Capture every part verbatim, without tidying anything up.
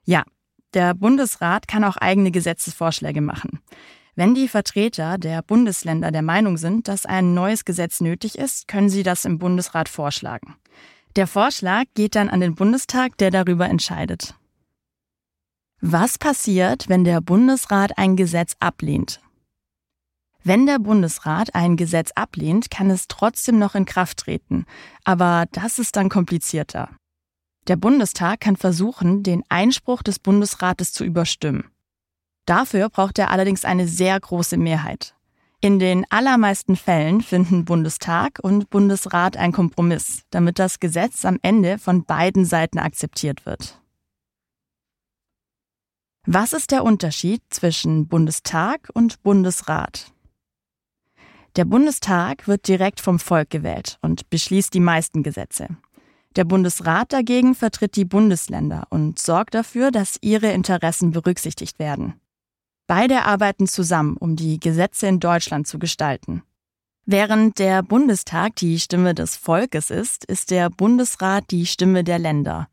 Ja, der Bundesrat kann auch eigene Gesetzesvorschläge machen. Wenn die Vertreter der Bundesländer der Meinung sind, dass ein neues Gesetz nötig ist, können sie das im Bundesrat vorschlagen. Der Vorschlag geht dann an den Bundestag, der darüber entscheidet. Was passiert, wenn der Bundesrat ein Gesetz ablehnt? Wenn der Bundesrat ein Gesetz ablehnt, kann es trotzdem noch in Kraft treten. Aber das ist dann komplizierter. Der Bundestag kann versuchen, den Einspruch des Bundesrates zu überstimmen. Dafür braucht er allerdings eine sehr große Mehrheit. In den allermeisten Fällen finden Bundestag und Bundesrat einen Kompromiss, damit das Gesetz am Ende von beiden Seiten akzeptiert wird. Was ist der Unterschied zwischen Bundestag und Bundesrat? Der Bundestag wird direkt vom Volk gewählt und beschließt die meisten Gesetze. Der Bundesrat dagegen vertritt die Bundesländer und sorgt dafür, dass ihre Interessen berücksichtigt werden. Beide arbeiten zusammen, um die Gesetze in Deutschland zu gestalten. Während der Bundestag die Stimme des Volkes ist, ist der Bundesrat die Stimme der Länder.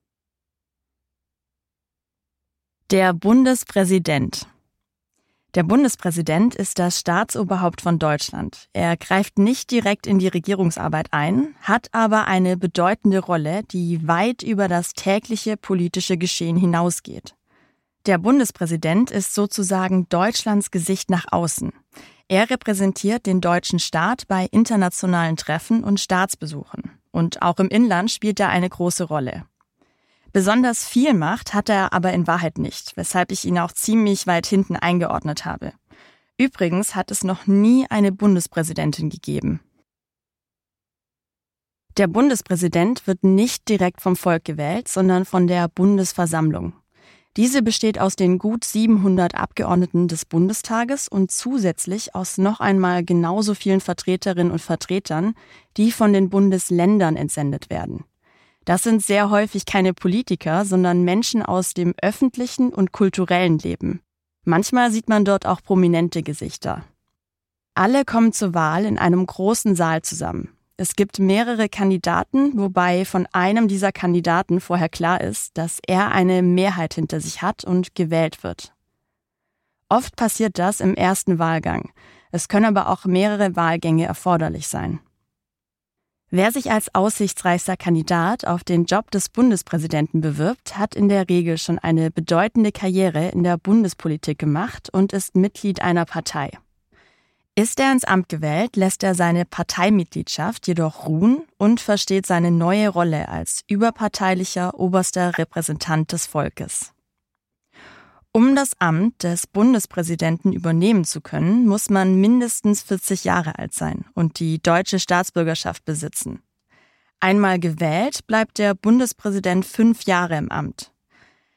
Der Bundespräsident. Der Bundespräsident ist das Staatsoberhaupt von Deutschland. Er greift nicht direkt in die Regierungsarbeit ein, hat aber eine bedeutende Rolle, die weit über das tägliche politische Geschehen hinausgeht. Der Bundespräsident ist sozusagen Deutschlands Gesicht nach außen. Er repräsentiert den deutschen Staat bei internationalen Treffen und Staatsbesuchen. Und auch im Inland spielt er eine große Rolle. Besonders viel Macht hat er aber in Wahrheit nicht, weshalb ich ihn auch ziemlich weit hinten eingeordnet habe. Übrigens hat es noch nie eine Bundespräsidentin gegeben. Der Bundespräsident wird nicht direkt vom Volk gewählt, sondern von der Bundesversammlung. Diese besteht aus den gut siebenhundert Abgeordneten des Bundestages und zusätzlich aus noch einmal genauso vielen Vertreterinnen und Vertretern, die von den Bundesländern entsendet werden. Das sind sehr häufig keine Politiker, sondern Menschen aus dem öffentlichen und kulturellen Leben. Manchmal sieht man dort auch prominente Gesichter. Alle kommen zur Wahl in einem großen Saal zusammen. Es gibt mehrere Kandidaten, wobei von einem dieser Kandidaten vorher klar ist, dass er eine Mehrheit hinter sich hat und gewählt wird. Oft passiert das im ersten Wahlgang. Es können aber auch mehrere Wahlgänge erforderlich sein. Wer sich als aussichtsreichster Kandidat auf den Job des Bundespräsidenten bewirbt, hat in der Regel schon eine bedeutende Karriere in der Bundespolitik gemacht und ist Mitglied einer Partei. Ist er ins Amt gewählt, lässt er seine Parteimitgliedschaft jedoch ruhen und versteht seine neue Rolle als überparteilicher oberster Repräsentant des Volkes. Um das Amt des Bundespräsidenten übernehmen zu können, muss man mindestens vierzig Jahre alt sein und die deutsche Staatsbürgerschaft besitzen. Einmal gewählt, bleibt der Bundespräsident fünf Jahre im Amt.